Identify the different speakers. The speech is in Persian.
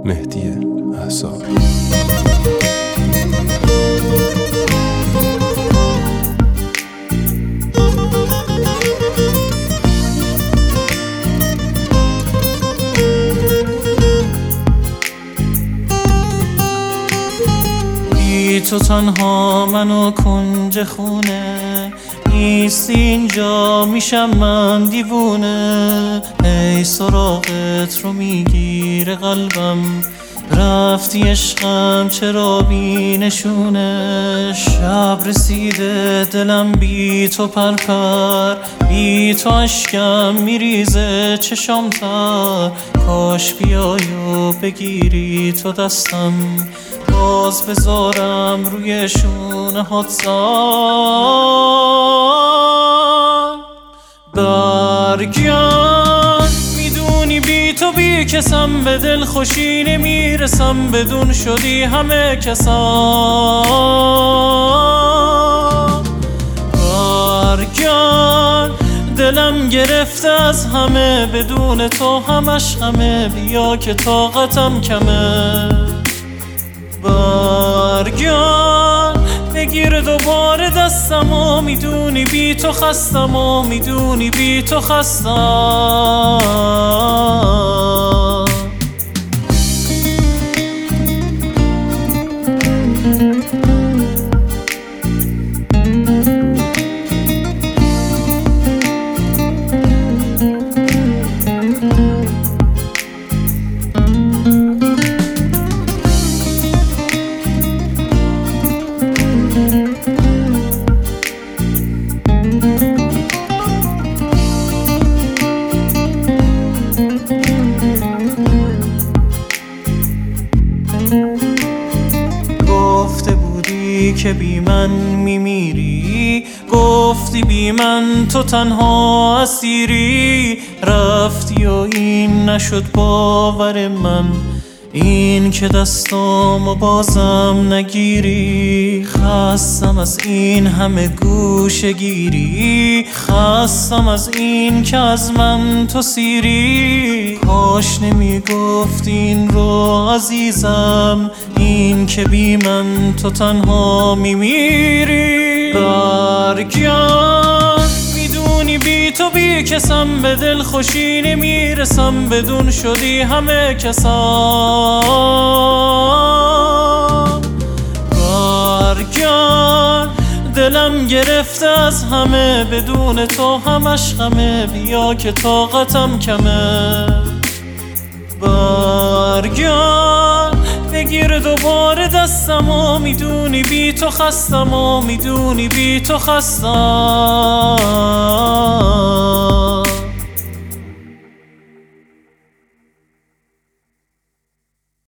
Speaker 1: مهدی احسان.
Speaker 2: بی تو تنها من و کنج خونه نیست اینجا، میشم من دیوونه. ای سراغت رو میگیره قلبم، رفتی عشقم چرا بی نشونه. شب رسیده دلم بی تو پرپر، بی تو اشکم میریزه چشام تر. کاش بیای و بگیری تو دستم، باز بذارم روی شونه هات سر. برگرد، میدونی بی تو بی کسم، به دل خوشی نمیرسم، بدون شدی همه کسم. برگرد، دلم گرفته از همه، بدون تو همش غمه، بیا که طاقتم کمه. برگرد، بگیر دوباره دستم و میدونی بی تو خستم و میدونی بی تو خستم. گفته بودی که بی من میمیری، گفتی بی من تو تنها اسیری. رفتی و این نشد باور من، این که دستامو بازم نگیری. خستم از این همه گوشه گیری، خستم از این که از من تو سیری. کاش نمیگفت این رو عزیزم، این که بی من تو تنها میمیری. برگرد، میدونی بی تو بی کسم، به دل خوشی نمیرسم، بدون شدی همه کسم. برگرد، دلم گرفته از همه، بدون تو همش غمه، بیا که طاقتم کمه. برگرد، بگیر دوباره دستم و میدونی بی تو خستم و میدونی بی تو خستم.